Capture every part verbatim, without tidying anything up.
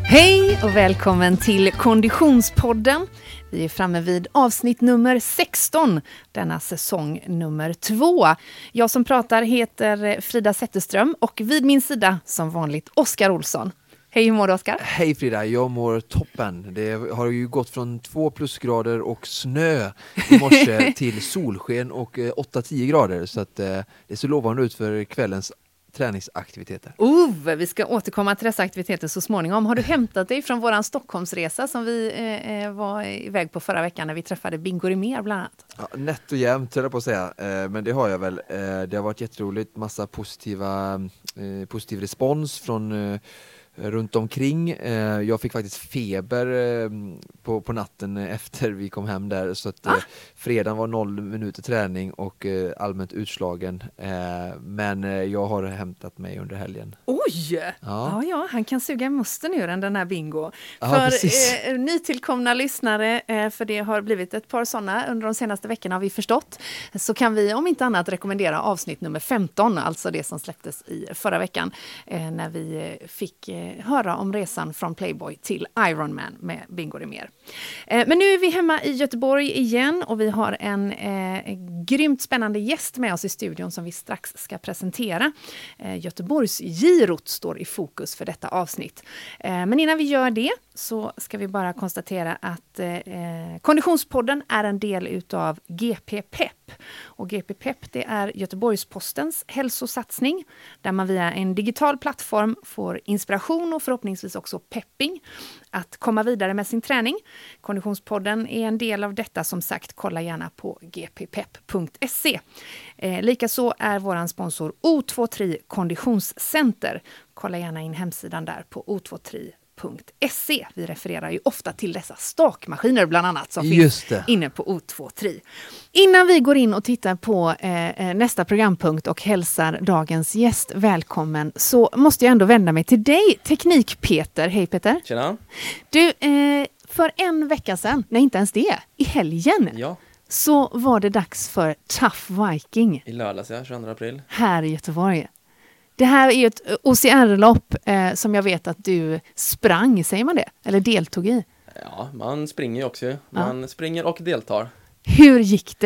Hej och välkommen till Konditionspodden. Vi är framme vid avsnitt nummer sexton, denna säsong nummer två. Jag som pratar heter Frida Zetterström och vid min sida som vanligt Oskar Olsson. Hej, hur mår du, Oskar? Hej Frida, jag mår toppen. Det har ju gått från två plusgrader och snö i morse till solsken och åtta till tio grader. Så att, eh, det ser lovande ut för kvällens träningsaktiviteter. Oh, vi ska återkomma till dessa aktiviteter så småningom. Har du hämtat dig från våran Stockholmsresa som vi eh, var iväg på förra veckan när vi träffade Bingo Rimér bland annat? Ja, nätt och jämnt höll jag på att säga, eh, men det har jag väl. Eh, det har varit jätteroligt, massa positiva, eh, positiv respons från eh, runt omkring. Eh, jag fick faktiskt feber eh, på, på natten efter vi kom hem där. Så att eh, fredagen var noll minuter träning och eh, allmänt utslagen. Eh, men eh, jag har hämtat mig under helgen. Oj! Ja, ja, ja han kan suga musten ur den här Bingo. Ja, för eh, nytillkomna lyssnare, eh, för det har blivit ett par sådana under de senaste veckorna har vi förstått. Så kan vi om inte annat rekommendera avsnitt nummer femton, alltså det som släpptes i förra veckan. Eh, när vi fick eh, höra om resan från Playboy till Ironman med Bingo Rimér. Eh, men nu är vi hemma i Göteborg igen och vi har en eh, grymt spännande gäst med oss i studion som vi strax ska presentera. Eh, Göteborgs Girot står i fokus för detta avsnitt. Eh, men innan vi gör det så ska vi bara konstatera att eh, Konditionspodden är en del utav G P Pep. Och G P Pep, det är Göteborgs-Postens hälsosatsning där man via en digital plattform får inspiration och förhoppningsvis också pepping att komma vidare med sin träning. Konditionspodden är en del av detta, som sagt. Kolla gärna på g p pep punkt se. Eh, likaså är våran sponsor O tjugotre Konditionscenter. Kolla gärna in hemsidan där på o tjugotre punkt se. Vi refererar ju ofta till dessa stakmaskiner bland annat som Just finns det. inne på O tjugotre. Innan vi går in och tittar på eh, nästa programpunkt och hälsar dagens gäst välkommen, så måste jag ändå vända mig till dig, Teknik-Peter. Hej Peter. Tjena. Du, eh, för en vecka sedan, nej inte ens det, i helgen, Ja, så var det dags för Tough Viking i lördags, ja, tjugoandra april. här i Göteborg. Det här är ju ett O C R-lopp eh, som jag vet att du sprang, säger man det? Eller deltog i. Ja, man springer ju också. Man ja. springer och deltar. Hur gick det?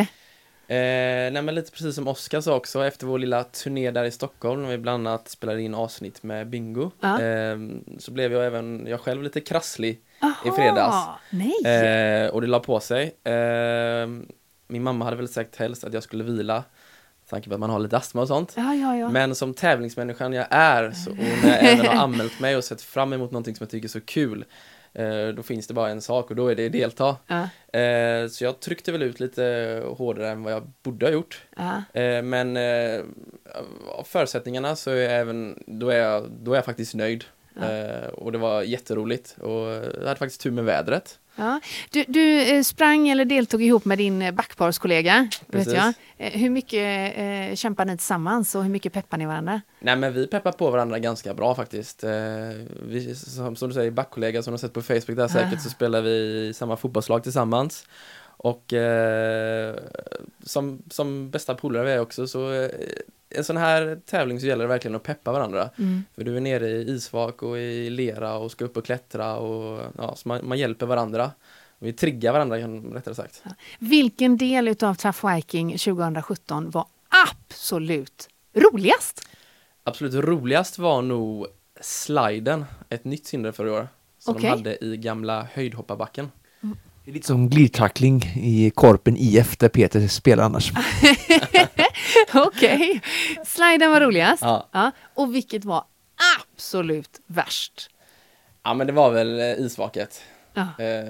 Eh, nej, men lite precis som Oskar sa också, efter vår lilla turné där i Stockholm, när vi bland annat spelade in avsnitt med Bingo, Ja. eh, så blev jag även jag själv lite krasslig Aha, i fredags. Nej. Eh, och det la på sig. Eh, min mamma hade väl sagt helst att jag skulle vila, tanke på att man har lite astma och sånt. Ja, ja, ja. Men som tävlingsmänniskan jag är, så, och när jag även har anmält mig och sett fram emot någonting som jag tycker är så kul, eh, då finns det bara en sak och då är det delta. Ja. Eh, så jag tryckte väl ut lite hårdare än vad jag borde ha gjort. Ja. Eh, men eh, av förutsättningarna så är jag även, då är jag, då är jag faktiskt nöjd. Ja. Eh, och det var jätteroligt och jag hade faktiskt tur med vädret. Ja. Du, du eh, sprang eller deltog ihop med din eh, backparskollega, vet jag. Eh, hur mycket eh, kämpar ni tillsammans och hur mycket peppar ni varandra? Nej, men vi peppar på varandra ganska bra faktiskt. Eh, vi, som, som du säger, backkollega som du har sett på Facebook där säkert, så spelar vi i samma fotbollslag tillsammans. Och eh, som, som bästa polare vi är också, så eh, en sån här tävling så gäller det verkligen att peppa varandra. Mm. För du är nere i isvak och i lera och ska upp och klättra och ja, så man, man hjälper varandra. Vi triggar varandra, rättare sagt. Ja. Vilken del utav Tough Viking tjugohundrasjutton var absolut roligast? Absolut roligast var nog sliden, ett nytt hinder för i år. Som Okay. de hade i gamla höjdhopparbacken. Mm. Det är lite som glidtackling i Korpen I F där Peter spelar annars. Okej. Okay. Sliden var roligast. Ja. Ja. Och vilket var absolut värst? Ja, men det var väl isvaket. Ja. Eh,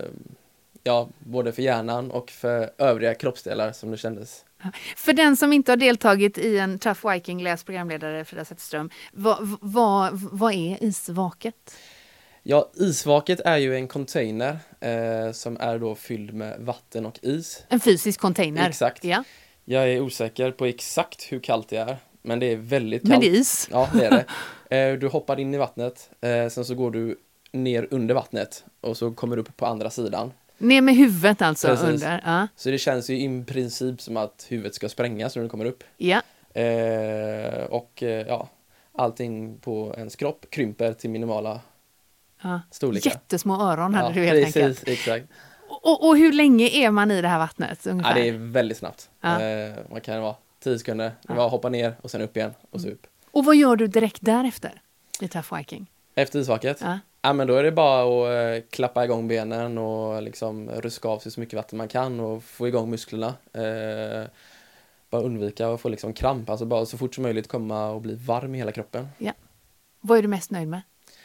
ja, både för hjärnan och för övriga kroppsdelar som det kändes. För den som inte har deltagit i en Tough Viking, läs programledare Frida Zetterström, vad, vad, vad är isvaket? Ja, isvaket är ju en container eh, som är då fylld med vatten och is. En fysisk container. Exakt. Ja. Jag är osäker på exakt hur kallt det är, men det är väldigt kallt. Men det är is. Ja, det är det. Eh, du hoppar in i vattnet, eh, sen så går du ner under vattnet och så kommer du upp på andra sidan. Ner med huvudet alltså. Precis. Under. Ja. Så det känns ju i princip som att huvudet ska sprängas när du kommer upp. Ja. Eh, och eh, ja, allting på ens kropp krymper till minimala Ja. storlekar. Jättesmå öron hade Ja, du helt precis, enkelt. Exakt. Och, och hur länge är man i det här vattnet ungefär? Ja, det är väldigt snabbt. Ja. Eh, man kan vara tio sekunder, Ja. bara hoppa ner och sen upp igen och så upp. Och vad gör du direkt därefter i Tough Viking? Efter isvaket? Ja. Ja, men då är det bara att eh, klappa igång benen och liksom ruska av sig så mycket vatten man kan och få igång musklerna. Eh, bara undvika att få liksom kramp, alltså bara så fort som möjligt komma och bli varm i hela kroppen. Ja. Vad är du mest nöjd med?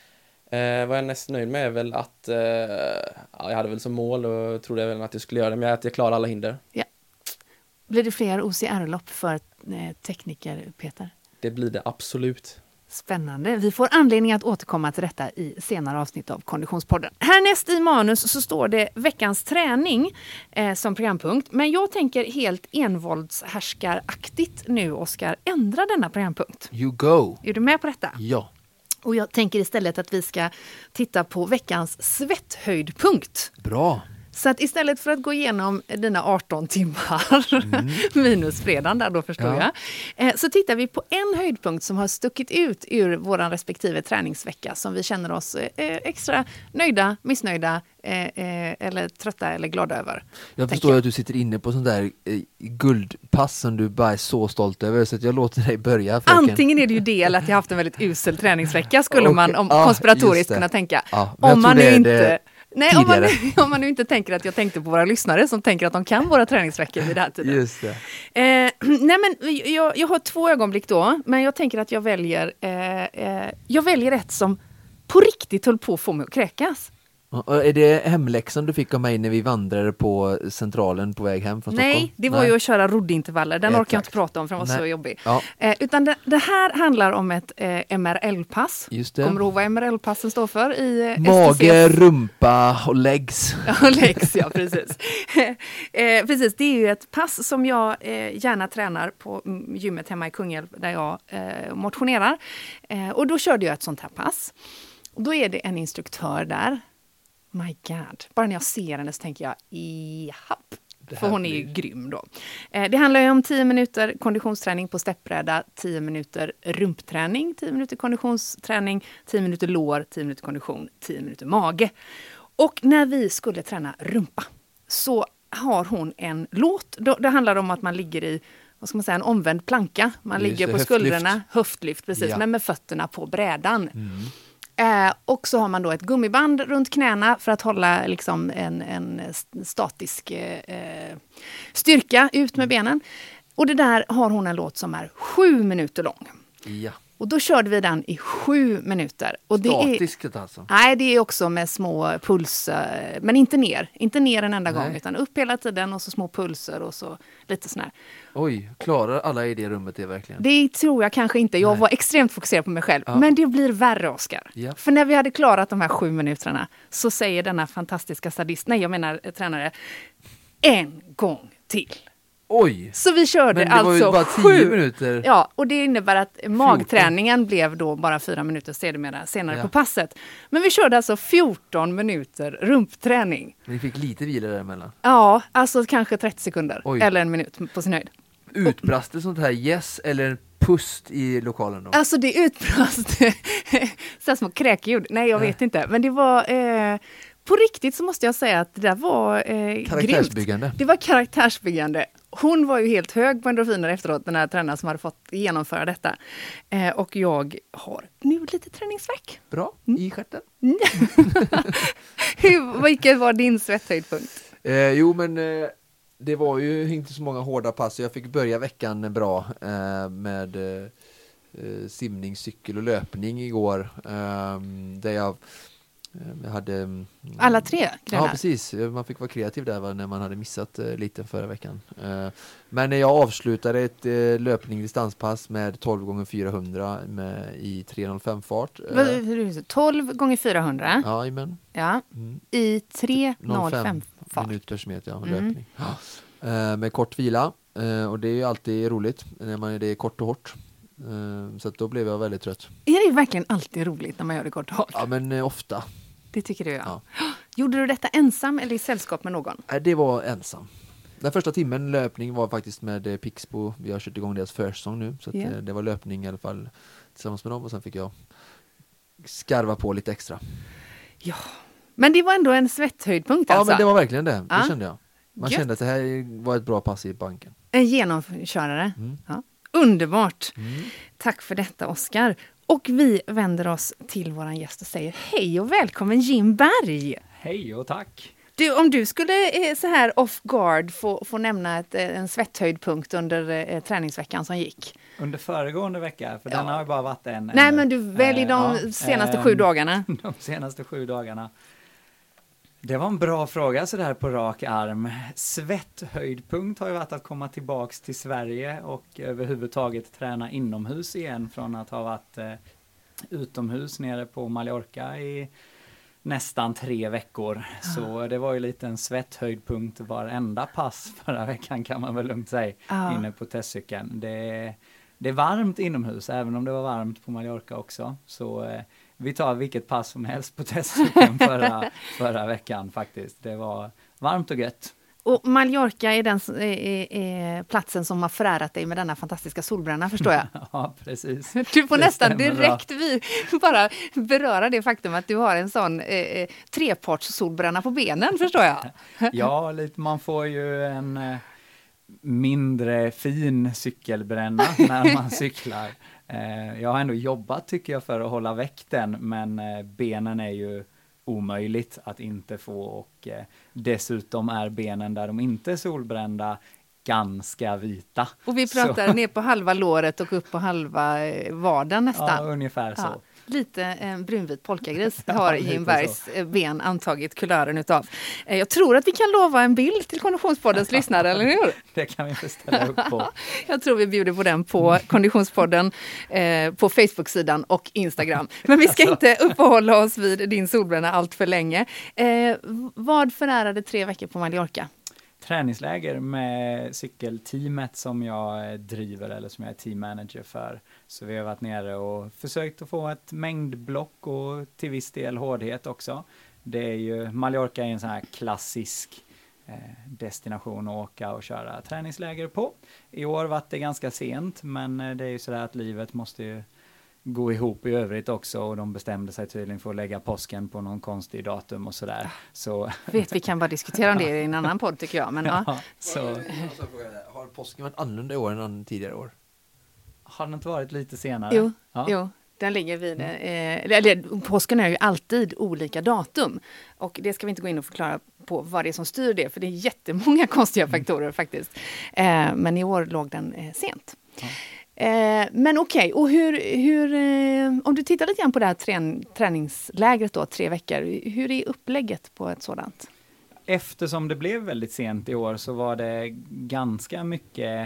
Eh, vad jag är näst nöjd med är väl att eh, ja, jag hade väl som mål och trodde väl att jag skulle göra det, men att jag klarar alla hinder. Ja. Blir det fler O C R-lopp för eh, tekniker, Peter? Det blir det absolut. Spännande. Vi får anledning att återkomma till detta i senare avsnitt av Konditionspodden. Härnäst i manus så står det veckans träning eh, som programpunkt. Men jag tänker helt envåldshärskaraktigt nu, Oskar, ändra denna programpunkt. You go! Är du med på detta? Ja. Och jag tänker istället att vi ska titta på veckans svetthöjdpunkt. Bra! Så att istället för att gå igenom dina arton timmar, mm. minus fredagen där då förstår Ja. jag, eh, så tittar vi på en höjdpunkt som har stuckit ut ur vår respektive träningsvecka som vi känner oss eh, extra nöjda, missnöjda eh, eh, eller trötta eller glada över. Jag förstår jag. att du sitter inne på sån där eh, guldpass som du bara är så stolt över, så att jag låter dig börja. Fröken. Antingen är det ju det eller att jag haft en väldigt usel träningsvecka skulle Okay. man om ah, konspiratoriskt kunna tänka. Ah, om man nu inte... Det... Nej, om man, om man nu inte tänker att jag tänkte på våra lyssnare som tänker att de kan våra träningsveckor vid det här tiden. Just det. Eh, nej men jag, jag har två ögonblick då, men jag tänker att jag väljer, eh, eh, jag väljer ett som på riktigt höll på att få mig att kräkas. Och är det hemläxan du fick av mig när vi vandrade på Centralen på väg hem från Nej, Stockholm? det var Nej. ju att köra roddintervaller. Den Exakt. orkar jag inte prata om för den var Nej. så jobbig. Ja. Eh, utan det, det här handlar om ett eh, M R L-pass. Just det. Kommer du ihåg vad M R L-passen står för? I, eh, Mage, S T C F? rumpa och legs. Ja, legs, ja precis. eh, precis, det är ju ett pass som jag eh, gärna tränar på gymmet hemma i Kungälv där jag eh, motionerar. Eh, och då körde jag ett sånt här pass. Och då är det en instruktör där. My God. Bara när jag ser henne så tänker jag, japp. För hon är ju blir... grym då. Eh, det handlar ju om tio minuter konditionsträning på steppbräda, tio minuter rumpträning, tio minuter konditionsträning, tio minuter lår, tio minuter kondition, tio minuter mage. Och när vi skulle träna rumpa så har hon en låt. Då, det handlar om att man ligger i, vad ska man säga, en omvänd planka. Man Just ligger det, på höftlyft. skuldrorna, höftlyft precis, Ja. men med fötterna på brädan. Mm. Eh, och så har man då ett gummiband runt knäna för att hålla liksom en, en statisk eh, styrka ut med benen. Och det där har hon en låt som är sju minuter lång. Ja. Och då körde vi den i sju minuter. Och det Statiskt är, alltså? Nej, det är också med små pulser, men inte ner. Inte ner en enda Nej. gång, utan upp hela tiden och så små pulser och så lite sån här. Oj, klarar alla i det rummet det verkligen? Det tror jag kanske inte. Jag Nej. var extremt fokuserad på mig själv. Ja. Men det blir värre, Oskar. Ja. För när vi hade klarat de här sju minuterna så säger denna fantastiska sadist, nej jag menar eh, tränare, en gång till. Oj! Så vi körde Men det var ju alltså bara tio sju. minuter. Ja, och det innebär att magträningen blev då bara fyra minuter sedermera, senare Ja. på passet. Men vi körde alltså fjorton minuter rumpträning. Men ni fick lite vila däremellan. Ja, alltså kanske trettio sekunder. Oj. Eller en minut på sin höjd. Utbrast det sånt här yes eller en pust i lokalen då? Alltså det utbrast så här små kräkljud. Nej, jag Ja. vet inte. Men det var... Eh, på riktigt så måste jag säga att det där var eh, Karaktärsbyggande. grymt. Det var karaktärsbyggande. Hon var ju helt hög på endorfiner efteråt, den här tränaren som hade fått genomföra detta. Eh, och jag har nu lite träningsvärk. Bra, Mm. i stjärten. Hur, vilken var din svetthöjdpunkt? Eh, jo men eh, det var ju inte så många hårda pass, så jag fick börja veckan bra eh, med eh, eh, simning, cykel och löpning igår. Eh, där jag, eh, jag hade... mm, Alla tre grenar? Ja, precis. Man fick vara kreativ där va, när man hade missat eh, lite förra veckan. Eh, men när jag avslutade ett eh, löpning distanspass med tolv gånger fyrahundra med, i tre noll fem fart. Eh, tolv gånger fyrahundra ja, men. ja, Mm. i tre noll fem fart. minuters meter, ja, Mm. löpning. Ja. Eh, med kort vila. Eh, och det är ju alltid roligt när man det är kort och hårt. Eh, så att då blev jag väldigt trött. Är det verkligen alltid roligt när man gör det kort och hårt? Ja, men eh, ofta. Det tycker du, ja. Ja. Gjorde du detta ensam eller i sällskap med någon? Eh, det var ensam. Den första timmen löpning var faktiskt med eh, Pixbo. Vi har kört igång deras försäsong nu. Så att, Yeah. eh, det var löpning i alla fall tillsammans med dem. Och sen fick jag skarva på lite extra. Ja, men det var ändå en svetthöjdpunkt Ja, alltså. men det var verkligen det. Det Ja. kände jag. Man Gött. kände att det här var ett bra pass i banken. En genomkörare. Mm. Ja. Underbart. Mm. Tack för detta, Oskar. Och vi vänder oss till våran gäst och säger hej och välkommen Jim Berg. Hej och tack! Du, om du skulle eh, så här off guard få, få nämna ett, eh, en svetthöjdpunkt under eh, träningsveckan som gick. Under föregående vecka, för Ja. den har ju bara varit en. Nej, en, men du välj eh, de ja, senaste eh, sju dagarna. De senaste sju dagarna. Det var en bra fråga så där på rak arm. Svetthöjdpunkt har ju varit att komma tillbaks till Sverige och överhuvudtaget träna inomhus igen från att ha varit eh, utomhus nere på Mallorca i nästan tre veckor. Ah. Så det var ju lite en svetthöjdpunkt varenda pass förra veckan kan man väl lugnt säga Ah. inne på testcykeln. Det, det är varmt inomhus även om det var varmt på Mallorca också. Så eh, vi tar vilket pass som helst på testcykeln förra, förra veckan faktiskt. Det var varmt och gött. Och Mallorca är den s- är, är platsen som har förärat dig med denna fantastiska solbränna, förstår jag. Ja, precis. Du får Det nästan stämmer direkt vi, bara beröra det faktum att du har en sån eh, treparts solbränna på benen, förstår jag. Ja, lite, man får ju en eh, mindre fin cykelbränna när man cyklar. Eh, jag har ändå jobbat tycker jag för att hålla väck den, men eh, benen är ju omöjligt att inte få och eh, dessutom är benen där de inte är solbrända ganska vita. Och vi pratar Så, ner på halva låret och upp på halva eh, vaden nästan. ja, ungefär så. Ja, lite en brunvit polkagris Ja, har lite Jim Bergs eh, ben antagit kulören utav. Eh, Jag tror att vi kan lova en bild till Konditionspoddens lyssnare, eller hur? Det kan vi inte ställa upp på. Jag tror vi bjuder på den på Konditionspodden, eh, på Facebook-sidan och Instagram. Men vi ska inte uppehålla oss vid din solbränna allt för länge. Eh, vad förärade tre veckor på Mallorca? Träningsläger med cykelteamet som jag driver eller som jag är teammanager för. Så vi har varit nere och försökt att få ett mängdblock och till viss del hårdhet också. Det är ju, Mallorca är en sån här klassisk eh, destination att åka och köra träningsläger på. I år var det ganska sent, men eh, det är ju sådär att livet måste ju gå ihop i övrigt också och de bestämde sig tydligen för att lägga påsken på någon konstig datum och sådär. Så, Vet, vi kan bara diskutera om det i en annan podd tycker jag. Men, ja. ja, så Har påsken varit annorlunda i år än tidigare år? har det inte varit lite senare? Jo, ja. jo, den ligger vid... Eh, eller, påsken är ju alltid olika datum. Och det ska vi inte gå in och förklara på vad det är som styr det, för det är jättemånga konstiga faktorer faktiskt. Eh, men i år låg den eh, sent. Ja. Eh, men okej, okay. Och hur... hur eh, om du tittar lite grann på det här trän- träningslägret då, tre veckor. Hur är upplägget på ett sådant? Eftersom det blev väldigt sent i år så var det ganska mycket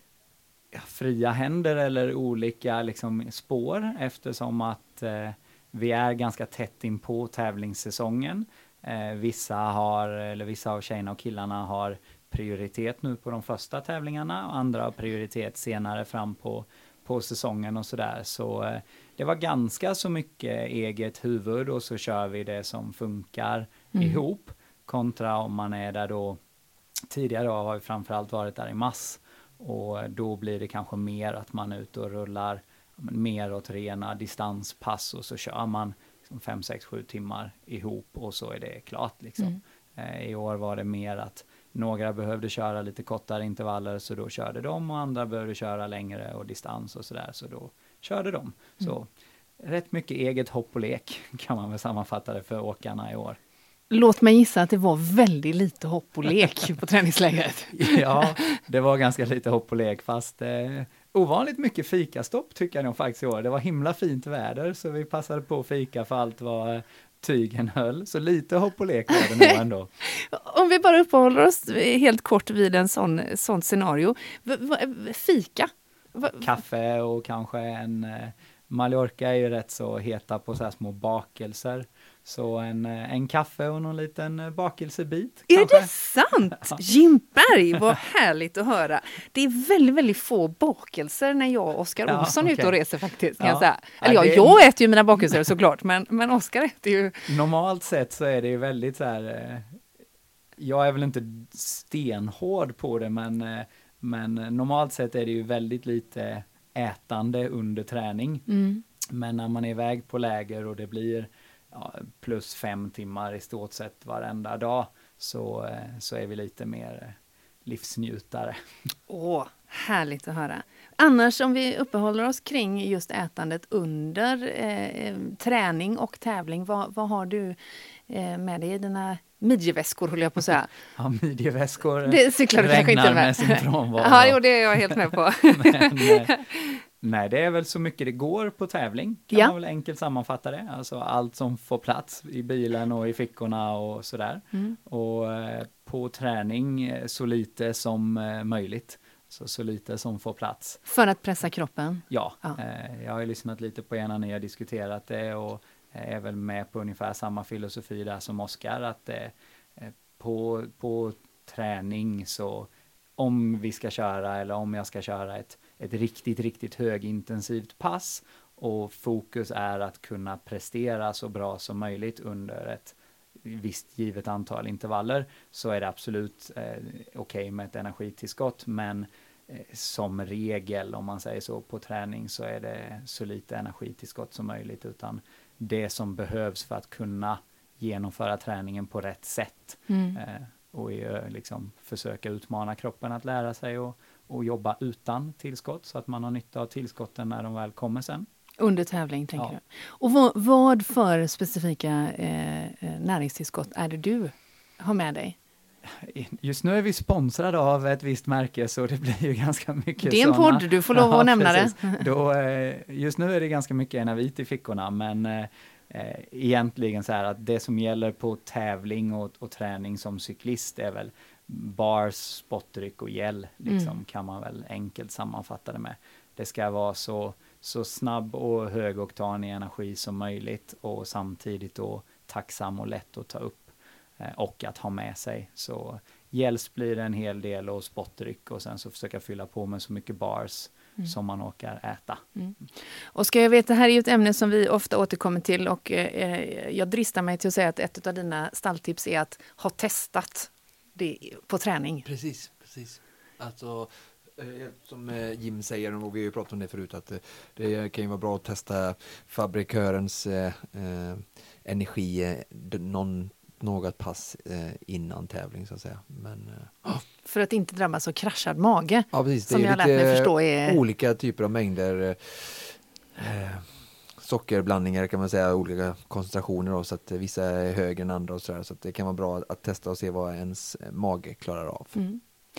ja, fria händer eller olika liksom, spår eftersom att eh, vi är ganska tätt in på tävlingssäsongen. Eh, vissa har, eller vissa av tjejerna och killarna har prioritet nu på de första tävlingarna och andra har prioritet senare fram på, på säsongen och sådär. Så eh, det var ganska så mycket eget huvud och så kör vi det som funkar Mm. ihop. Kontra om man är där då, tidigare har vi framförallt varit där i mass och då blir det kanske mer att man är ute och rullar mer åt rena distanspass och så kör man liksom fem, sex, sju timmar ihop och så är det klart liksom. Mm. Eh, I år var det mer att några behövde köra lite kortare intervaller så då körde de och andra behövde köra längre och distans och sådär så då körde de. Så rätt mycket eget hopp och lek kan man väl sammanfatta det för åkarna i år. Låt mig gissa att det var väldigt lite hopp och lek på träningslägret. Ja, det var ganska lite hopp och lek fast eh, ovanligt mycket fikastopp tycker jag nog faktiskt i år. Det var himla fint väder så vi passade på att fika för allt vad tygen höll. Så lite hopp och lek var det nog ändå. Om vi bara uppehåller oss helt kort vid en sån, sån scenario. V- v- fika? V- Kaffe och kanske en... Eh, Mallorca är ju rätt så heta på så här små bakelser. Så en, en kaffe och någon liten bakelsebit. Är kanske. det sant? Jim Berg, vad härligt att höra. Det är väldigt, väldigt få bakelser när jag och Oskar Ja, Olsson är ute och okej. reser faktiskt. Kan Ja. jag säga. Ja, Eller ja, det- jag äter ju mina bakelser såklart, men, men Oskar äter ju... Normalt sett så är det ju väldigt så här... Eh, jag är väl inte stenhård på det, men, eh, men normalt sett är det ju väldigt lite ätande under träning. Mm. Men när man är iväg på läger och det blir ja, plus fem timmar i stort sett varenda dag, så, så är vi lite mer livsnjutare. Åh, härligt att höra. Annars om vi uppehåller oss kring just ätandet under eh, träning och tävling, vad, vad har du eh, med dig i dina midjeväskor, håller jag på att säga? Ja, midjeväskor det cyklar du kanske inte med. med sin frånvaro. Ja, jo, det är jag helt med på. Men, nej, det är väl så mycket det går på tävling, kan ja. man väl enkelt sammanfatta det. Alltså allt som får plats i bilen och i fickorna och sådär. Mm. Och eh, på träning så lite som eh, möjligt. Så, så lite som får plats. För att pressa kroppen? Ja, ja. Eh, jag har ju lyssnat lite på er när ni har diskuterat det och är väl med på ungefär samma filosofi där som Oskar, att eh, på, på träning så om vi ska köra eller om jag ska köra ett, ett riktigt, riktigt högintensivt pass och fokus är att kunna prestera så bra som möjligt under ett visst givet antal intervaller, så är det absolut eh, okej okay med ett energitillskott, men eh, som regel, om man säger så, på träning så är det så lite energitillskott som möjligt, utan det som behövs för att kunna genomföra träningen på rätt sätt mm. eh, och eh, liksom försöka utmana kroppen att lära sig och, och jobba utan tillskott, så att man har nytta av tillskotten när de väl kommer sen. Under tävling, tänker ja. du. Och vad, vad för specifika eh, näringstillskott är det du har med dig? Just nu är vi sponsrade av ett visst märke, så det blir ju ganska mycket. Det är en såna. podd, du får lov att ja, nämna precis. det. Då, eh, just nu är det ganska mycket Enavit i fickorna, men eh, egentligen så här att det som gäller på tävling och, och träning som cyklist är väl bars, spottryck och gel, liksom, mm. kan man väl enkelt sammanfatta det med. Det ska vara så så snabb och högoktanig energi som möjligt och samtidigt då tacksam och lätt att ta upp eh, och att ha med sig. Så gels blir en hel del och spottryck, och sen så försöka fylla på med så mycket bars mm. som man orkar äta. Mm. Och ska jag veta, det här är ju ett ämne som vi ofta återkommer till, och eh, jag dristar mig till att säga att ett av dina stalltips är att ha testat det på träning. Precis, precis. Alltså som Jim säger, och vi har ju pratat om det förut, att det kan ju vara bra att testa fabrikörens eh, energi någon, något pass eh, innan tävling, så att säga. Men, eh, för att inte drabbas av kraschad mage, ja, precis. som det är jag lärt mig förstå är... olika typer av mängder eh, sockerblandningar, kan man säga, olika koncentrationer då, så att vissa är högre än andra och så där, så att det kan vara bra att testa och se vad ens mage klarar av. Mm.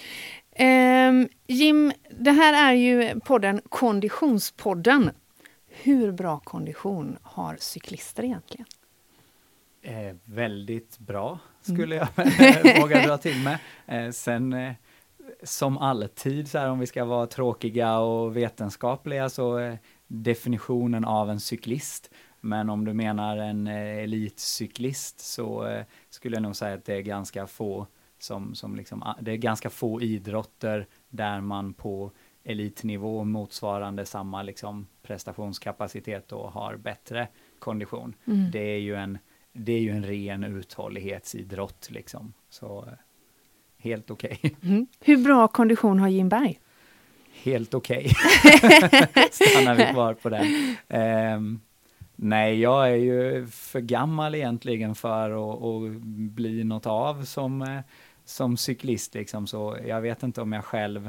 Um, Jim, det här är ju podden Konditionspodden. Hur bra kondition har cyklister egentligen? Eh, väldigt bra, skulle mm. jag våga dra till med. Eh, sen eh, som alltid, så här, om vi ska vara tråkiga och vetenskapliga, så eh, definitionen av en cyklist. Men om du menar en eh, elitcyklist, så eh, skulle jag nog säga att det är ganska få Som, som liksom, det är ganska få idrotter där man på elitnivå motsvarande samma liksom prestationskapacitet och har bättre kondition. Mm. Det är ju en, det är ju en ren uthållighetsidrott liksom. Så helt okej. Okay. Mm. Hur bra kondition har Jim Berg? Helt okej. Okay. Stannar vi kvar på den. Um, nej, jag är ju för gammal egentligen för att, att bli något av som som cyklist liksom, så jag vet inte om jag själv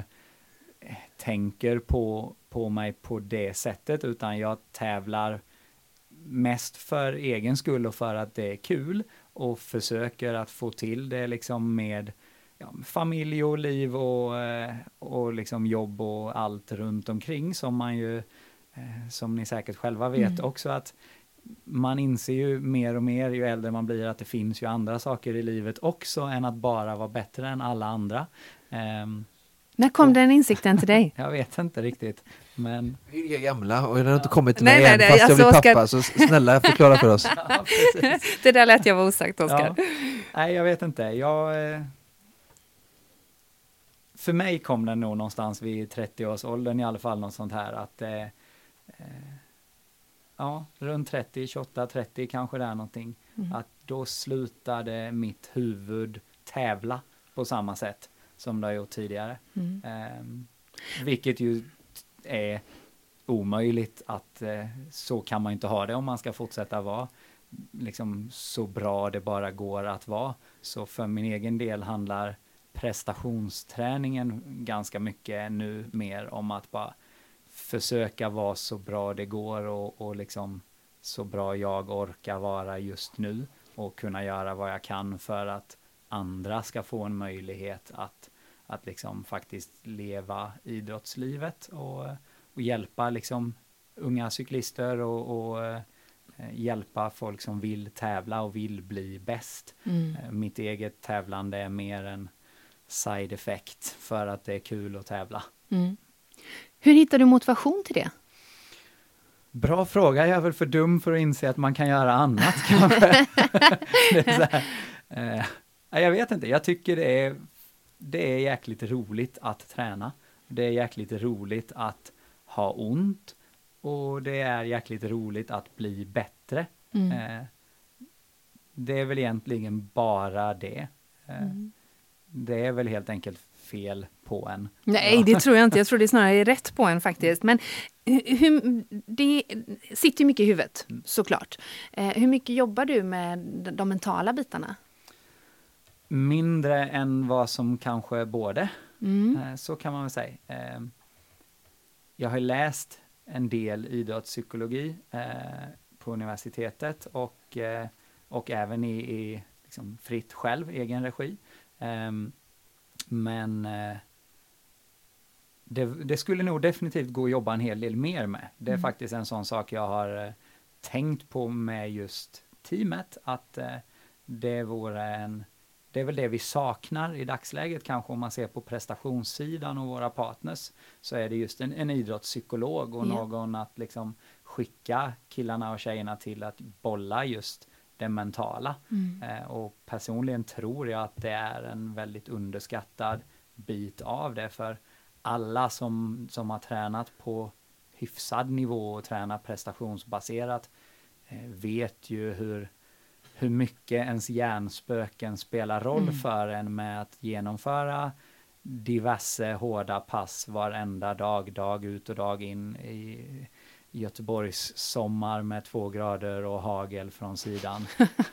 tänker på, på mig på det sättet, utan jag tävlar mest för egen skull och för att det är kul, och försöker att få till det liksom med ja, familj och liv och, och liksom jobb och allt runt omkring, som man ju som ni säkert själva vet mm. också, att man inser ju mer och mer ju äldre man blir att det finns ju andra saker i livet också än att bara vara bättre än alla andra. Um, När kom och, den insikten till dig? Jag vet inte riktigt, men... Vi är gamla och den har inte kommit till nej, mig nej, än, nej, fast alltså, jag blir Oskar... pappa, så snälla förklara för oss. Ja, det där lät jag vara osagt, Oskar. Ja. Nej, jag vet inte. Jag... Eh... För mig kom den nog någonstans vid trettio-årsåldern i alla fall, något sånt här, att... Eh, eh... Ja, runt trettio, tjugoåtta, trettio kanske det är någonting. Mm. Att då slutade mitt huvud tävla på samma sätt som det har gjort tidigare. Mm. Um, vilket ju är omöjligt att uh, så kan man inte ha det om man ska fortsätta vara liksom så bra det bara går att vara. Så för min egen del handlar prestationsträningen ganska mycket nu mer om att bara försöka vara så bra det går och, och liksom så bra jag orkar vara just nu och kunna göra vad jag kan för att andra ska få en möjlighet att, att liksom faktiskt leva idrottslivet och, och hjälpa liksom unga cyklister och, och eh, hjälpa folk som vill tävla och vill bli bäst. Mm. Eh, mitt eget tävlande är mer en side effect för att det är kul att tävla. Mm. Hur hittar du motivation till det? Bra fråga, jag är väl för dum för att inse att man kan göra annat kanske. Det är så här, eh, jag vet inte, jag tycker det är, det är jäkligt roligt att träna. Det är jäkligt roligt att ha ont och det är jäkligt roligt att bli bättre. Mm. Eh, det är väl egentligen bara det. Eh, mm. Det är väl helt enkelt fel på en. Nej, det tror jag inte. Jag tror det är snarare rätt på en faktiskt. Men hur, det sitter ju mycket i huvudet, mm. såklart. Eh, hur mycket jobbar du med de mentala bitarna? Mindre än vad som kanske borde. Mm. Eh, så kan man väl säga. Eh, jag har läst en del idrottspsykologi eh, på universitetet och, eh, och även i, i liksom fritt själv, egen regi. Eh, men eh, det, det skulle nog definitivt gå att jobba en hel del mer med. Det är mm. faktiskt en sån sak jag har eh, tänkt på med just teamet, att eh, det vore en, det är väl det vi saknar i dagsläget kanske om man ser på prestationssidan och våra partners, så är det just en, en idrottspsykolog och yeah. någon att liksom skicka killarna och tjejerna till att bolla just det mentala. Mm. Eh, och personligen tror jag att det är en väldigt underskattad bit av det, för alla som, som har tränat på hyfsad nivå och tränat prestationsbaserat eh, vet ju hur, hur mycket ens hjärnspöken spelar roll mm. för en med att genomföra diverse hårda pass varenda dag, dag ut och dag in i Göteborgs sommar med två grader och hagel från sidan.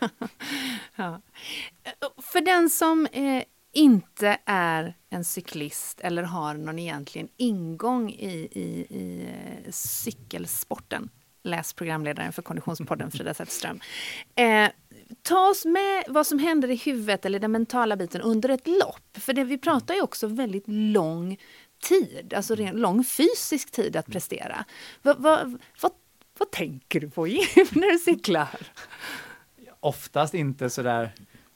Ja. För den som eh, inte är en cyklist eller har någon egentligen ingång i, i, i cykelsporten, läs programledaren för Konditionspodden Frida Zetterström. Eh, ta oss med vad som händer i huvudet eller den mentala biten under ett lopp. För det, vi pratar ju också väldigt lång tid, alltså ren, lång fysisk tid att prestera. Va, va, vad, vad tänker du på när du cyklar? Oftast inte så där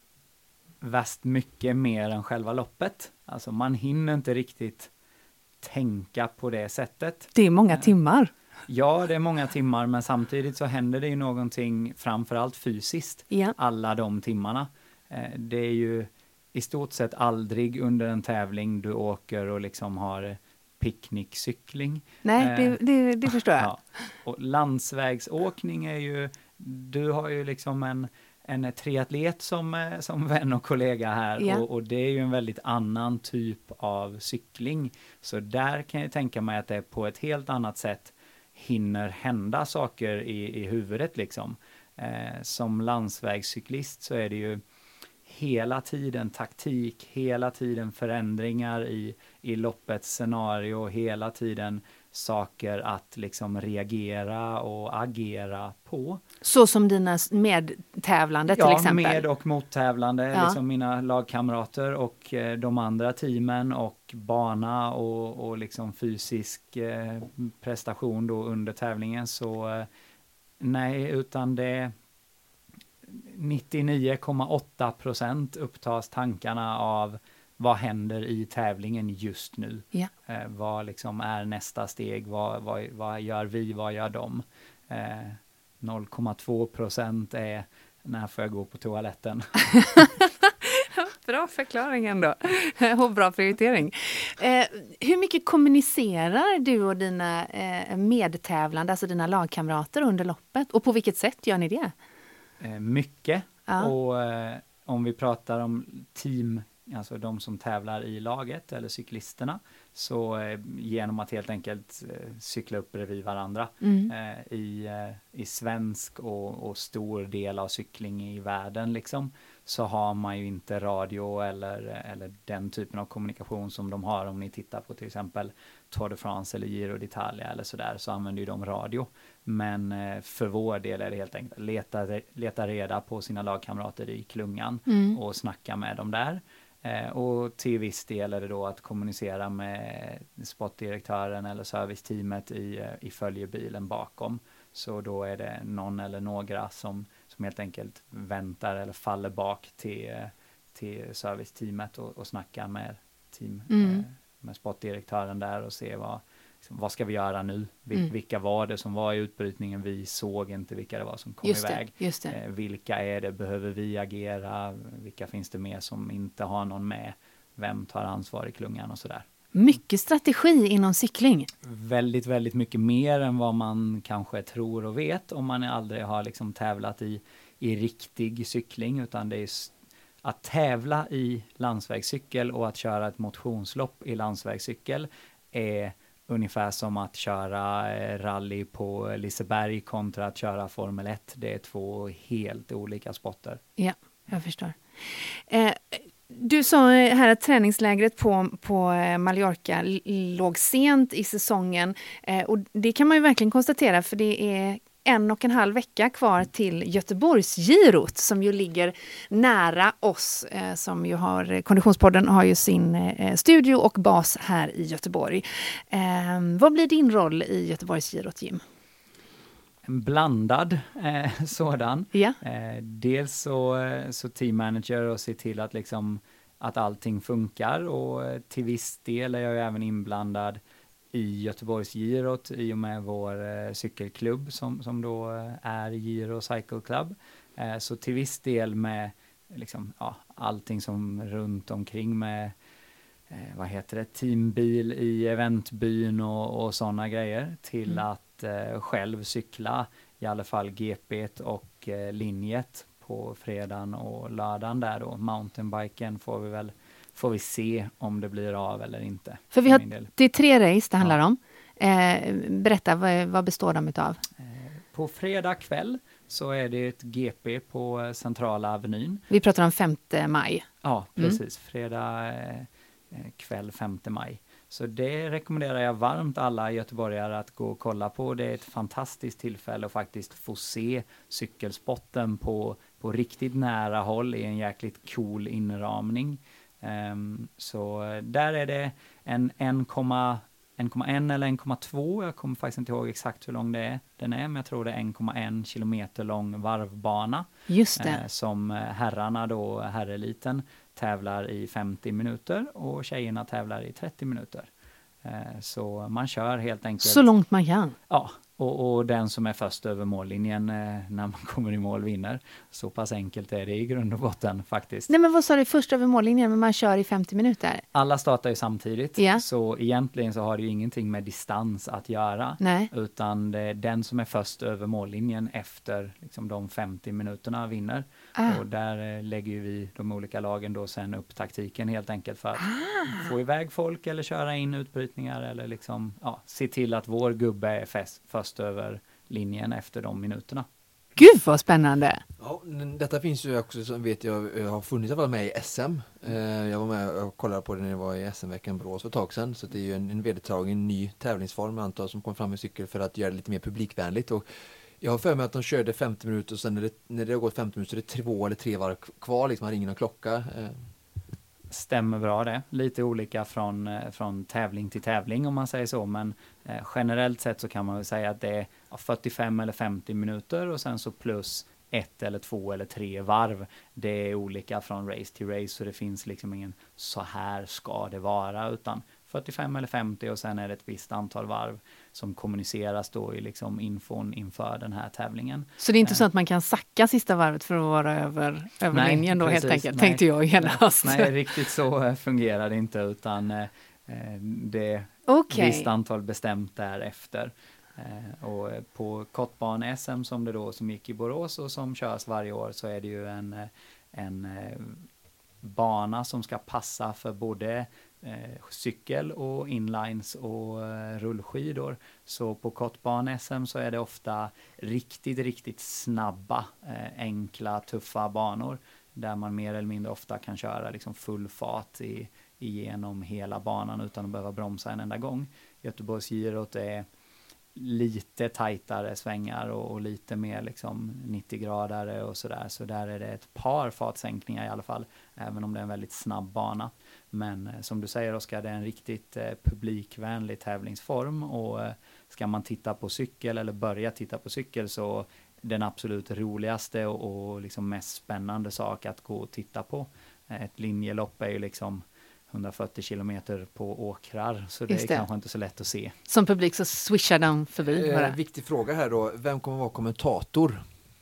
värst mycket mer än själva loppet. Alltså man hinner inte riktigt tänka på det sättet. Det är många timmar. Ja, det är många timmar, men samtidigt så händer det ju någonting framförallt fysiskt. Ja. Alla de timmarna. Det är ju i stort sett aldrig under en tävling du åker och liksom har picknickcykling. Nej, det, det, det förstår jag. Ja. Och landsvägsåkning är ju, du har ju liksom en, en triatlet som, som vän och kollega här. Ja. Och, och det är ju en väldigt annan typ av cykling. Så där kan jag tänka mig att det på ett helt annat sätt hinner hända saker i, i huvudet liksom. Eh, som landsvägscyklist så är det ju hela tiden taktik, hela tiden förändringar i, i loppets scenario, hela tiden saker att liksom reagera och agera på. Så som dina medtävlande till ja, exempel? Ja, med och mottävlande, ja. Liksom mina lagkamrater och eh, de andra teamen och bana och, och liksom fysisk eh, prestation då under tävlingen. Så eh, nej, utan det nittionio komma åtta procent upptas tankarna av vad händer i tävlingen just nu. Ja. Eh, vad liksom är nästa steg? Vad, vad, vad gör vi? Vad gör de? Eh, noll komma två procent är när får jag gå på toaletten? Bra förklaring ändå. Och bra prioritering. Eh, hur mycket kommunicerar du och dina eh, medtävlande, alltså dina lagkamrater under loppet? Och på vilket sätt gör ni det? Eh, mycket. Ja. Och eh, om vi pratar om team alltså de som tävlar i laget eller cyklisterna, så eh, genom att helt enkelt eh, cykla upp bredvid varandra Mm. eh, i, eh, i svensk och, och stor del av cykling i världen liksom, så har man ju inte radio eller, eller den typen av kommunikation som de har. Om ni tittar på till exempel Tour de France eller Giro d'Italia eller sådär, så använder ju de radio. Men eh, för vår del är det helt enkelt leta, leta reda på sina lagkamrater i klungan Mm. och snacka med dem där. Eh, och till viss del är det då att kommunicera med sportdirektören eller serviceteamet i, i följebilen bakom. Så då är det någon eller några som, som helt enkelt väntar eller faller bak till, till serviceteamet och, och snackar med team, Mm. eh, med sportdirektören där och ser vad, liksom, vad ska vi göra nu? Vil, Mm. Vilka var det som var i utbrytningen? Vi såg inte vilka det var som kom Just iväg. det, just det. Eh, vilka är det? Behöver vi agera? Vilka finns det med som inte har någon med? Vem tar ansvar i klungan och sådär? Mycket strategi inom cykling. Väldigt, väldigt mycket mer än vad man kanske tror och vet om man aldrig har liksom tävlat i, i riktig cykling, utan det är s- att tävla i landsvägscykel och att köra ett motionslopp i landsvägscykel är ungefär som att köra eh, rally på Liseberg kontra att köra Formel ett. Det är två helt olika sporter. Ja, jag förstår. Eh, du sa här att träningslägret på, på Mallorca l- låg sent i säsongen. Eh, och det kan man ju verkligen konstatera, för det är en och en halv vecka kvar till Göteborgsgirot som ju ligger nära oss. Eh, som ju har, Konditionspodden har ju sin eh, studio och bas här i Göteborg. Eh, vad blir din roll i Göteborgsgirot, Jim? En blandad eh, sådan. Ja. Eh, dels så, så team manager och se till att, liksom, att allting funkar, och eh, till viss del är jag ju även inblandad i Göteborgsgirot i och med vår eh, cykelklubb som, som då eh, är Giro Cycle Club. Eh, så till viss del med liksom, ja, allting som runt omkring med eh, vad heter det, teambil i eventbyn och, och sådana grejer, till Mm. att eh, själv cykla i alla fall G P och eh, linjet på fredagen och lördagen där då. Mountainbiken får vi väl får vi se om det blir av eller inte. För vi för har, min del. det är tre race det handlar Ja. om. Eh, berätta, vad, vad består de utav? Eh, På fredag kväll så är det ett G P på eh, Centrala Avenyn. Vi pratar om femte maj. Ja, Mm. precis. Fredag eh, eh, kväll femte maj. Så det rekommenderar jag varmt alla göteborgare att gå och kolla på. Det är ett fantastiskt tillfälle att faktiskt få se cykelspotten på, på riktigt nära håll i en jäkligt cool inramning. Um, så där är det en en komma ett eller en komma två, jag kommer faktiskt inte ihåg exakt hur lång det är, den är, men jag tror det är en komma ett kilometer lång varvbana. Just det. Eh, som herrarna då, herreliten, tävlar i femtio minuter och tjejerna tävlar i trettio minuter. Eh, så man kör helt enkelt. Så långt man kan. Ja, och, och den som är först över mållinjen eh, när man kommer i mål vinner. Så pass enkelt är det i grund och botten faktiskt. Nej, men vad sa du, först över mållinjen, men man kör i femtio minuter? Alla startar ju samtidigt, Ja. så egentligen så har det ju ingenting med distans att göra. Nej. Utan det är den som är först över mållinjen efter liksom, de femtio minuterna vinner. Ah. Och där eh, lägger ju vi de olika lagen då sen upp taktiken helt enkelt för att Ah. få iväg folk eller köra in utbrytningar eller liksom, ja, se till att vår gubbe är fäst, först över linjen efter de minuterna. Gud vad spännande! Ja, detta finns ju också, som vet jag, jag har funnits att vara med i S M. Eh, jag var med och kollade på det när jag var i S M-veckan Borås för ett tag sedan. Så det är ju en, en vedertagen ny tävlingsform antar jag, som kom fram med cykel för att göra det lite mer publikvänligt. Och jag har för mig att de körde femtio minuter och sen när det, när det har gått femtio minuter så är det två eller tre varv kvar, liksom man ringer någon klocka. Eh. Stämmer bra det. Lite olika från, eh, från tävling till tävling om man säger så, men eh, generellt sett så kan man väl säga att det är ja, fyrtiofem eller femtio minuter och sen så plus ett eller två eller tre varv. Det är olika från race till race, så det finns liksom ingen så här ska det vara, utan fyrtiofem eller femtio och sen är det ett visst antal varv som kommuniceras då i liksom infon inför den här tävlingen. Så det är inte Eh. så att man kan sacka sista varvet för att vara över, över Nej, linjen då precis, helt enkelt, nej. tänkte jag genast. Nej, riktigt så eh, fungerar det inte, utan eh, eh, det är Okej. visst antal bestämt därefter. Eh, och eh, på kortban-S M som det då som gick i Borås och som körs varje år, så är det ju en, eh, en eh, bana som ska passa för både eh, cykel och inlines och eh, rullskidor. Så på kortbane-S M så är det ofta riktigt, riktigt snabba, eh, enkla, tuffa banor där man mer eller mindre ofta kan köra liksom full fart i, igenom hela banan utan att behöva bromsa en enda gång. Göteborgsgirot är lite tajtare svängar och, och lite mer liksom nittio-gradare och sådär. Så där är det ett par fartsänkningar i alla fall, även om det är en väldigt snabb bana. Men eh, som du säger Oskar, det är en riktigt eh, publikvänlig tävlingsform och eh, ska man titta på cykel eller börja titta på cykel så den absolut roligaste och, och liksom mest spännande sak att gå och titta på. Eh, ett linjelopp är ju liksom hundrafyrtio kilometer på åkrar, så det, det är kanske inte så lätt att se. Som publik så swishar de förbi. Eh, viktig fråga här då, vem kommer vara kommentator?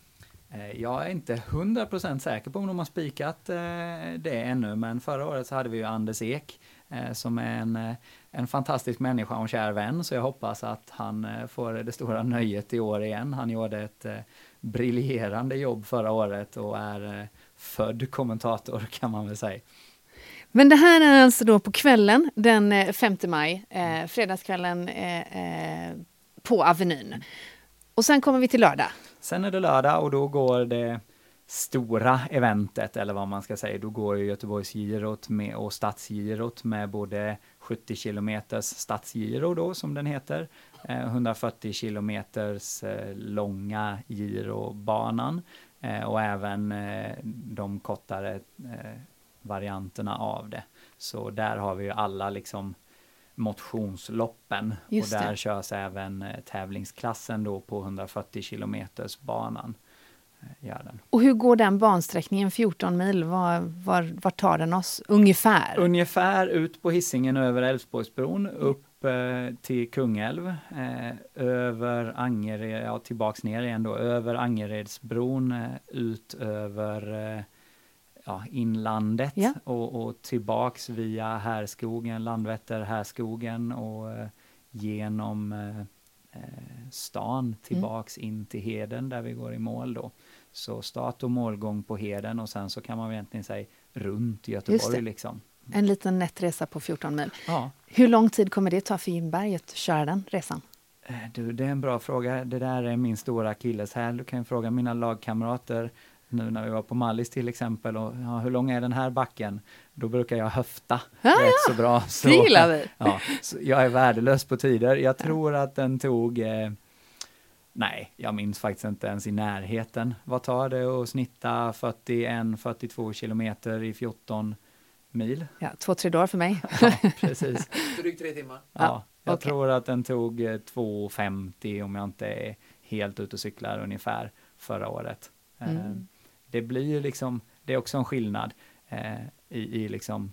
Eh, jag är inte hundra procent säker på om de har spikat eh, det ännu, men förra året så hade vi ju Anders Ek eh, som är en, eh, en fantastisk människa och en kär vän, så jag hoppas att han eh, får det stora nöjet i år igen. Han gjorde ett eh, briljerande jobb förra året och är eh, född kommentator kan man väl säga. Men det här är alltså då på kvällen den femte maj, eh, fredagskvällen eh, eh, på Avenyn. Och sen kommer vi till lördag. Sen är det lördag och då går det stora eventet, eller vad man ska säga. Då går ju Göteborgsgirot med, och Stadsgirot med både sjuttio kilometers Stadsgiro då som den heter. Eh, hundrafyrtio kilometers eh, långa girobanan eh, och även eh, de kortare eh, varianterna av det. Så där har vi ju alla liksom motionsloppen. Just och där det. körs även eh, tävlingsklassen då på hundrafyrtio kilometers banan. Eh, gör den. Och hur går den bansträckningen, fjorton mil? Var, var, var tar den oss ungefär? Ungefär ut på Hisingen över Älvsborgsbron, upp eh, till Kungälv, eh, över Angered, ja, tillbaks ner igen då, över Angeredsbron, eh, ut över eh, ja, inlandet Ja. och, och tillbaks via Härskogen, Landvetter, Härskogen och eh, genom eh, eh, stan tillbaks mm. in till Heden där vi går i mål då. Så start och målgång på Heden och sen så kan man egentligen säga runt Göteborg liksom. En liten nätt resa på fjorton mil. Ja. Hur lång tid kommer det ta för Gimberg att köra den resan? Du, det är en bra fråga. Det där är min stora akilleshäl. Du kan ju fråga mina lagkamrater nu när vi var på Mallis till exempel. Och, ja, hur lång är den här backen? Då brukar jag höfta ja, rätt ja. så bra. Så, det gillar vi. Ja, så jag är värdelös på tider. Jag tror att den tog... Eh, nej, jag minns faktiskt inte ens i närheten. Vad tar det att snitta fyrtioen till fyrtiotvå kilometer i fjorton mil? Ja, två, tre dagar för mig. Ja, precis. Drygt tre timmar. Ja, Ja, jag okay. tror att den tog två femtio om jag inte är helt ute och cyklar ungefär förra året. Mm. Eh, det blir ju liksom, det är också en skillnad eh, i, i liksom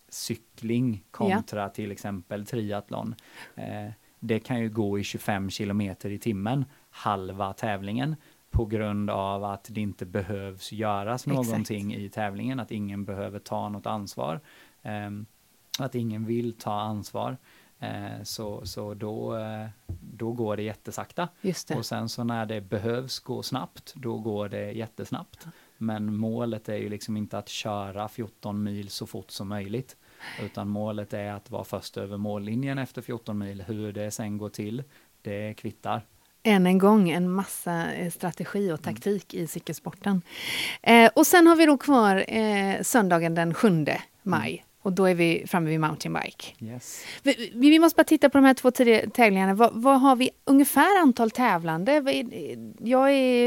cykling kontra ja. till exempel triathlon. Eh, det kan ju gå i tjugofem kilometer i timmen halva tävlingen på grund av att det inte behövs göras någonting Exakt. i tävlingen, att ingen behöver ta något ansvar, eh, att ingen vill ta ansvar. Eh, så så då, eh, då går det jättesakta. Just det. Och sen så när det behövs gå snabbt, då går det jättesnabbt. Men målet är ju liksom inte att köra fjorton mil så fort som möjligt. Utan målet är att vara först över mållinjen efter fjorton mil. Hur det sen går till, det kvittar. Än en gång en massa strategi och taktik mm. i cykelsporten. Eh, och sen har vi då kvar eh, söndagen den sjunde maj. Mm. Och då är vi framme vid mountainbike. Yes. Vi, vi måste bara titta på de här två tidiga tävlingarna. Vad, vad har vi ungefär antal tävlande? Jag är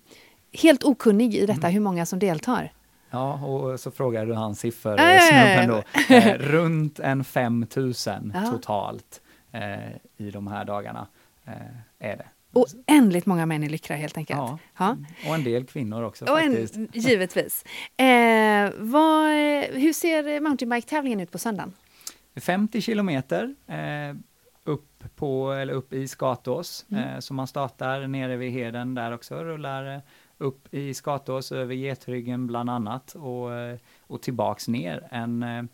helt okunnig i detta, mm. hur många som deltar. Ja, och så frågar du hans siffror, äh, snubben då. Eh, runt en fem tusen ja. totalt eh, i de här dagarna eh, är det. Och ändligt många män i Lyckra helt enkelt. Ja, ja. och en del kvinnor också och faktiskt. En, givetvis. Eh, vad, hur ser mountainbike-tävlingen ut på söndagen? femtio kilometer eh, upp, på, eller upp i Skatås. Mm. Eh, så man startar nere vid Heden där också, rullar eh, upp i Skatås över Getryggen bland annat och, eh, och tillbaks ner. En eh,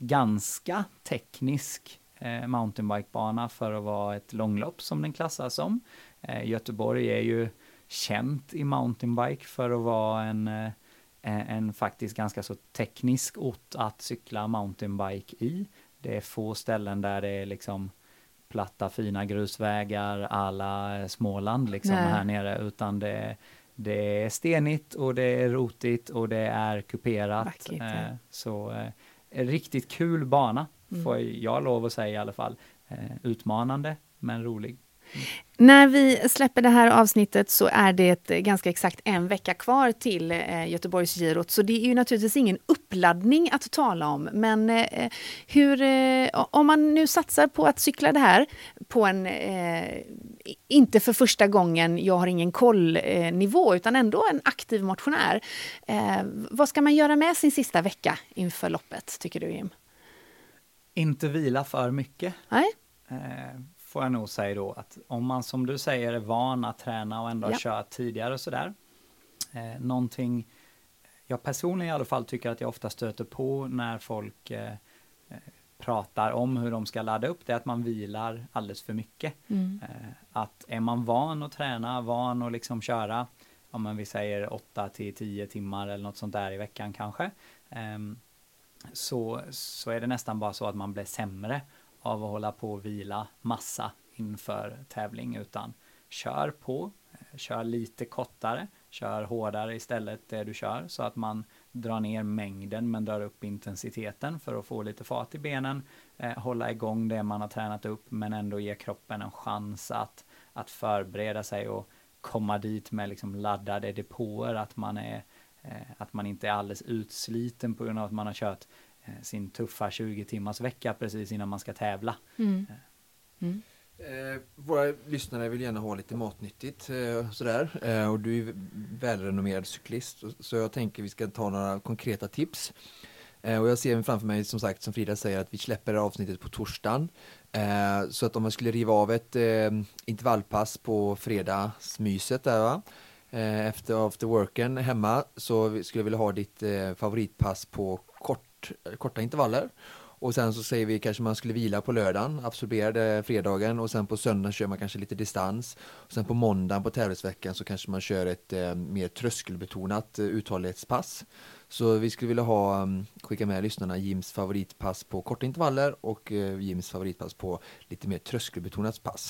ganska teknisk eh, mountainbikebana för att vara ett långlopp som den klassas som. Eh, Göteborg är ju känt i mountainbike för att vara en, eh, eh, en faktiskt ganska så teknisk ort att cykla mountainbike i. Det är få ställen där det är liksom platta fina grusvägar alla Småland liksom här nere, utan det, det är stenigt och det är rotigt och det är kuperat. Vackert, ja. eh, så eh, en riktigt kul bana Mm. får jag lov att säga i alla fall. Eh, utmanande men rolig. När vi släpper det här avsnittet så är det ganska exakt en vecka kvar till eh, Göteborgsgirot. Så det är ju naturligtvis ingen uppladdning att tala om. Men eh, hur, eh, om man nu satsar på att cykla det här på en, eh, inte för första gången, jag har ingen koll-nivå, utan ändå en aktiv motionär. Eh, vad ska man göra med sin sista vecka inför loppet, tycker du, Jim? Inte vila för mycket. Nej. Eh, får jag nog säga då, att om man som du säger är van att träna och ändå Ja. har kört tidigare och sådär. Eh, någonting jag personligen i alla fall tycker att jag ofta stöter på när folk eh, pratar om hur de ska ladda upp, det är att man vilar alldeles för mycket. Mm. Eh, att är man van att träna, van att liksom köra, om man vi säger åtta till tio timmar eller något sånt där i veckan kanske, eh, så, så är det nästan bara så att man blir sämre av att hålla på och vila massa inför tävling, utan kör på, kör lite kortare, kör hårdare istället det du kör, så att man drar ner mängden men drar upp intensiteten för att få lite fart i benen, eh, hålla igång det man har tränat upp men ändå ge kroppen en chans att, att förbereda sig och komma dit med liksom laddade depåer, att man, är, eh, att man inte är alldeles utsliten på grund av att man har kört sin tuffa tjugo timmars vecka precis innan man ska tävla. Mm. Mm. Eh, våra lyssnare vill gärna ha lite matnyttigt eh, sådär. Eh, och du är välrenommerad cyklist, så, så jag tänker vi ska ta några konkreta tips. Eh, och jag ser framför mig, som sagt, som Frida säger, att vi släpper det avsnittet på torsdagen. Eh, så att om man skulle riva av ett eh, intervallpass på fredagsmyset där, va? Eh, efter after worken hemma, så skulle jag vilja ha ditt eh, favoritpass på kort, korta intervaller. Och sen så säger vi kanske man skulle vila på lördagen, absorbera det fredagen, och sen på söndagen kör man kanske lite distans. Och sen på måndagen på tävlingsveckan så kanske man kör ett eh, mer tröskelbetonat eh, uthållighetspass. Så vi skulle vilja ha, um, skicka med lyssnarna Jims favoritpass på korta intervaller och eh, Jims favoritpass på lite mer tröskelbetonat pass.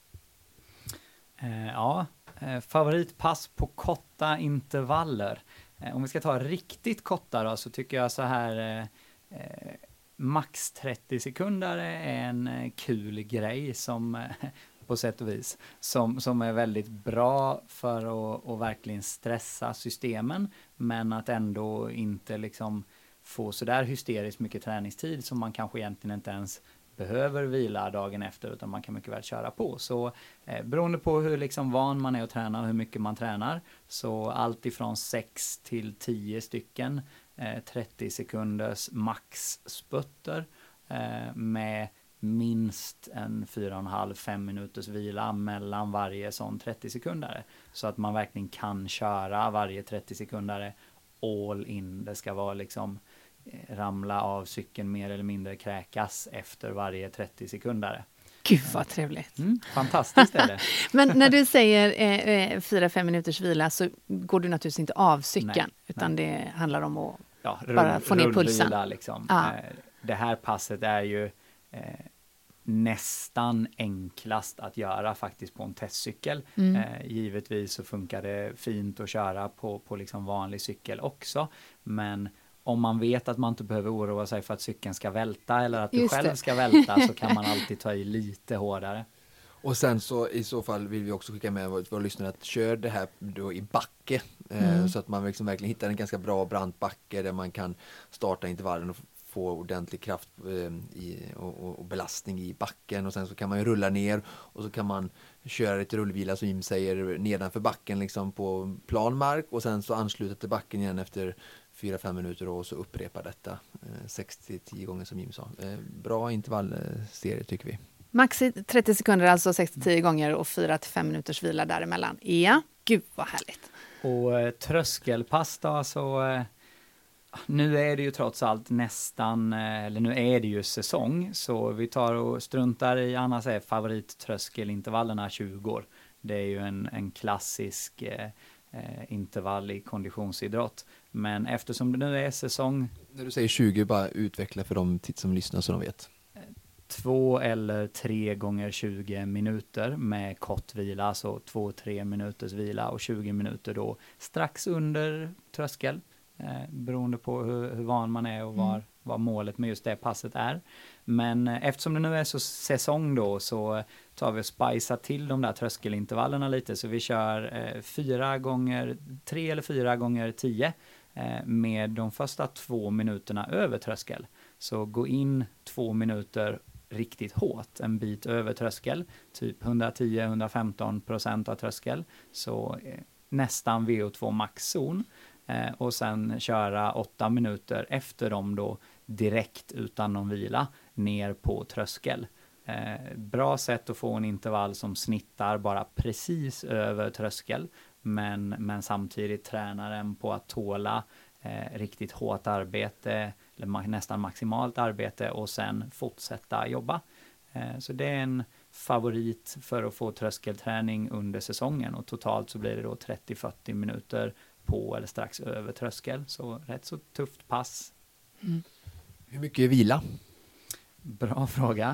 Eh, ja, eh, favoritpass på korta intervaller. Eh, om vi ska ta riktigt korta då, så tycker jag så här eh, eh, max trettio sekunder är en eh, kul grej som eh, på sätt och vis som, som är väldigt bra för att, att verkligen stressa systemen, men att ändå inte liksom få så där hysteriskt mycket träningstid som man kanske egentligen inte ens behöver vila dagen efter, utan man kan mycket väl köra på. Så eh, beroende på hur liksom van man är att träna och hur mycket man tränar, så allt ifrån sex till tio stycken eh, trettio sekunders max sputter eh, med minst en fyra och en halv till fem minuters vila mellan varje sån trettio sekundare, så att man verkligen kan köra varje trettio sekundare all in. Det ska vara liksom ramla av cykeln mer eller mindre, kräkas efter varje trettio sekunder. Gud vad trevligt. Mm, fantastiskt är det. Men när du säger eh, fyra fem minuters vila, så går du naturligtvis inte av cykeln, Nej, utan nej. det handlar om att Ja, bara få ner pulsen. rullvila liksom. Ja. Eh, det här passet är ju eh, nästan enklast att göra faktiskt på en testcykel. Mm. Eh, givetvis så funkar det fint att köra på, på liksom vanlig cykel också, men om man vet att man inte behöver oroa sig för att cykeln ska välta eller att du Just själv det. ska välta, så kan man alltid ta i lite hårdare. Och sen så i så fall vill vi också skicka med våra, våra lyssnare att kör det här då i backe. Eh, Mm. så att man liksom verkligen hittar en ganska bra brant backe där man kan starta intervallen och få ordentlig kraft eh, i, och, och belastning i backen. Och sen så kan man ju rulla ner och så kan man köra lite rullvila, som Jim säger, nedanför backen liksom på plan mark, och sen så ansluta till backen igen efter fyra fem minuter och så upprepa detta eh, sex till tio gånger som Jim sa. Eh, bra intervallserie tycker vi. Max i trettio sekunder, alltså sex till tio gånger, och fyra till fem minuters vila däremellan. Ja, gud vad härligt. Och eh, tröskelpass då, så eh, nu är det ju trots allt nästan, eh, eller nu är det ju säsong, så vi tar och struntar i, annars är favorittröskelintervallerna tjugo. Det är ju en, en klassisk eh, eh, intervall i konditionsidrott. Men eftersom det nu är säsong... När du säger tjugo, bara utveckla för de titt som lyssnar så de vet. Två eller tre gånger tjugo minuter med kort vila, alltså två, tre minuters vila och tjugo minuter då strax under tröskel, eh, beroende på hur, hur van man är och var, mm. vad målet med just det passet är. Men eh, eftersom det nu är så säsong då så tar vi och spicear till de där tröskelintervallerna lite, så vi kör eh, fyra gånger, tre eller fyra gånger tio eh, med de första två minuterna över tröskel. Så gå in två minuter riktigt hårt, en bit över tröskel, typ hundratio till hundrafemton procent av tröskel, så eh, nästan V O två maxzon, eh, och sen köra åtta minuter efter dem då direkt utan någon vila ner på tröskel. Eh, bra sätt att få en intervall som snittar bara precis över tröskel, men, men samtidigt tränar den på att tåla eh, riktigt hårt arbete, eller ma- nästan maximalt arbete, och sen fortsätta jobba. Eh, så det är en favorit för att få tröskelträning under säsongen, och totalt så blir det då trettio till fyrtio minuter på eller strax över tröskel, så rätt så tufft pass. Mm. Hur mycket är vila? Bra fråga.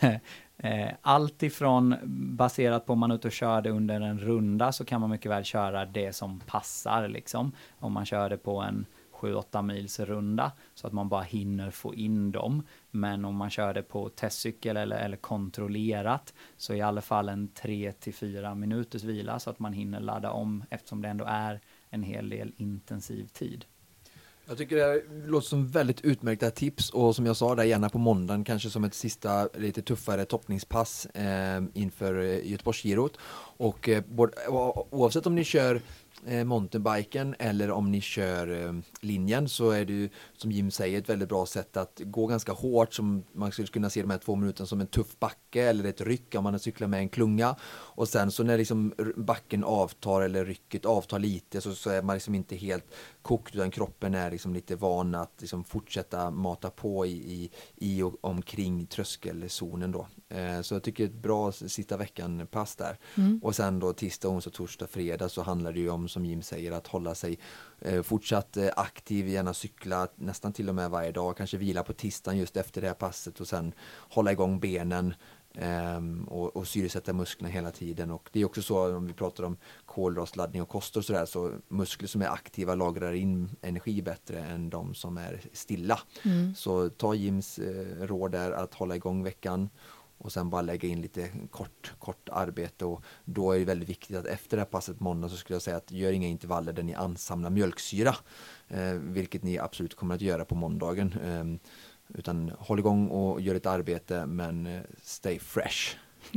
Allt ifrån baserat på om man är ute och kör det under en runda, så kan man mycket väl köra det som passar liksom. Om man kör det på en sju åtta mils runda så att man bara hinner få in dem. Men om man kör det på testcykel eller, eller kontrollerat, så i alla fall en tre till fyra minuters vila så att man hinner ladda om, eftersom det ändå är en hel del intensiv tid. Jag tycker det här låter som väldigt utmärkta tips, och som jag sa där, gärna på måndagen kanske som ett sista lite tuffare toppningspass eh, inför eh, Göteborgsgirot. Och eh, både, oavsett om ni kör eh, mountainbiken eller om ni kör eh, linjen, så är det ju, som Jim säger, ett väldigt bra sätt att gå ganska hårt, som man skulle kunna se de här två minuterna som en tuff backe eller ett ryck om man cyklar med en klunga, och sen så när liksom backen avtar eller rycket avtar lite, så, så är man liksom inte helt kokt, utan kroppen är liksom lite van att liksom fortsätta mata på i, i, i och omkring tröskelzonen då. Eh, så jag tycker ett bra sista veckan pass där. Mm. Och sen då tisdag, onsdag, torsdag, fredag så handlar det ju om, som Jim säger, att hålla sig eh, fortsatt eh, aktiv, gärna cykla nästan till och med varje dag, kanske vila på tisdagen just efter det här passet och sen hålla igång benen. Um, och, och syresätta musklerna hela tiden. Och det är också så, om vi pratar om kolhydratladdning och kost och sådär, så muskler som är aktiva lagrar in energi bättre än de som är stilla. Mm. Så ta Jims eh, råd där att hålla igång veckan och sen bara lägga in lite kort, kort arbete, och då är det väldigt viktigt att efter det här passet måndag så skulle jag säga att gör inga intervaller där ni ansamlar mjölksyra, eh, vilket ni absolut kommer att göra på måndagen. Eh, Utan håll igång och gör ett arbete, men stay fresh.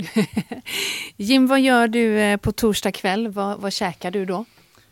Jim, vad gör du på torsdag kväll? Vad, vad käkar du då?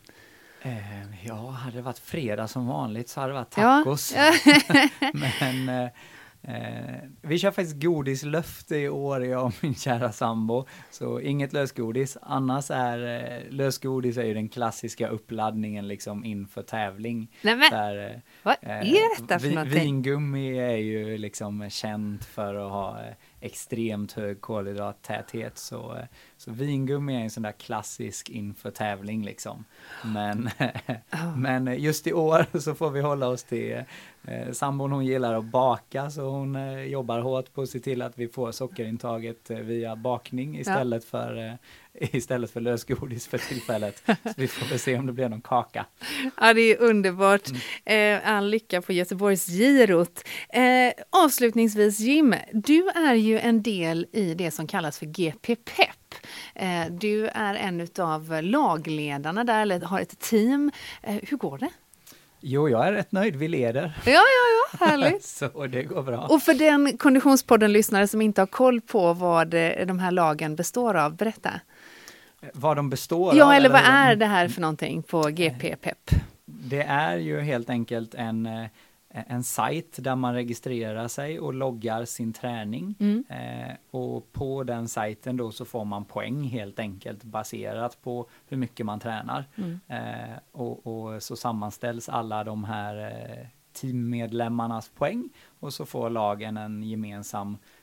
Eh, ja, hade det varit fredag som vanligt så hade det varit tacos. Ja. men eh, eh, vi kör faktiskt godislöfte i år, jag och min kära sambo. Så inget lösgodis. Annars är eh, lösgodis är ju den klassiska uppladdningen liksom inför tävling. Nej, men, där, eh, vad är detta för vi, någonting? Vingummi är ju liksom känt för att ha eh, extremt hög kolhydrattäthet, så, eh, så vingummi är en sån där klassisk inför tävling liksom. Men, oh. men just i år så får vi hålla oss till eh, sambon, hon gillar att baka, så hon eh, jobbar hårt på att se till att vi får sockerintaget eh, via bakning istället, ja. för, eh, istället för lösgodis för tillfället. Så vi får väl se om det blir någon kaka. Ja, det är underbart. Mm. Eh, all lycka på Göteborgsgirot. Eh, avslutningsvis, Jim, du är ju en del i det som kallas för G P Pep. Eh, du är en av lagledarna där, eller har ett team. Eh, hur går det? Jo, jag är rätt nöjd. Vi leder. Ja, ja, ja. Härligt. Så det går bra. Och för den Konditionspodden-lyssnare som inte har koll på vad de här lagen består av, berätta. Vad de består ja, av? Ja, eller vad de... är det här för någonting på G P Pep? Det är ju helt enkelt en, en sajt där man registrerar sig och loggar sin träning. Mm. Eh, och på den sajten då så får man poäng helt enkelt baserat på hur mycket man tränar. Mm. Eh, och, och så sammanställs alla de här eh, teammedlemmarnas poäng, och så får lagen en gemensam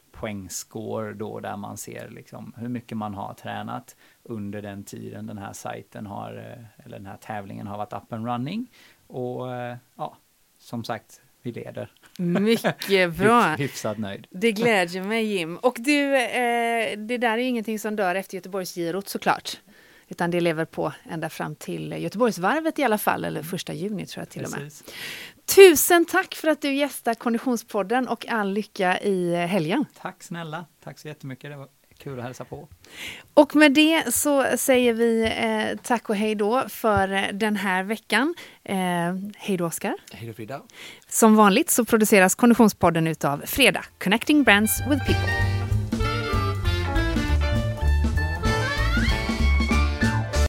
poängscore då där man ser liksom hur mycket man har tränat under den tiden den här sajten har, eller den här tävlingen har varit up and running. Och ja, som sagt, vi leder. Mycket bra. Hyfsat nöjd. Det glädjer mig, Jim. Och du, eh, det där är ju ingenting som dör efter Göteborgsgirot såklart. Utan det lever på ända fram till Göteborgsvarvet i alla fall, eller första juni tror jag till Precis. och med. Tusen tack för att du gästar Konditionspodden och all lycka i helgen. Tack snälla, tack så jättemycket, det var kul att hälsa på. Och med det så säger vi eh, tack och hej då för den här veckan. Eh, hej då Oskar. Hej då Frida. Som vanligt så produceras Konditionspodden utav Freda, Connecting Brands with People.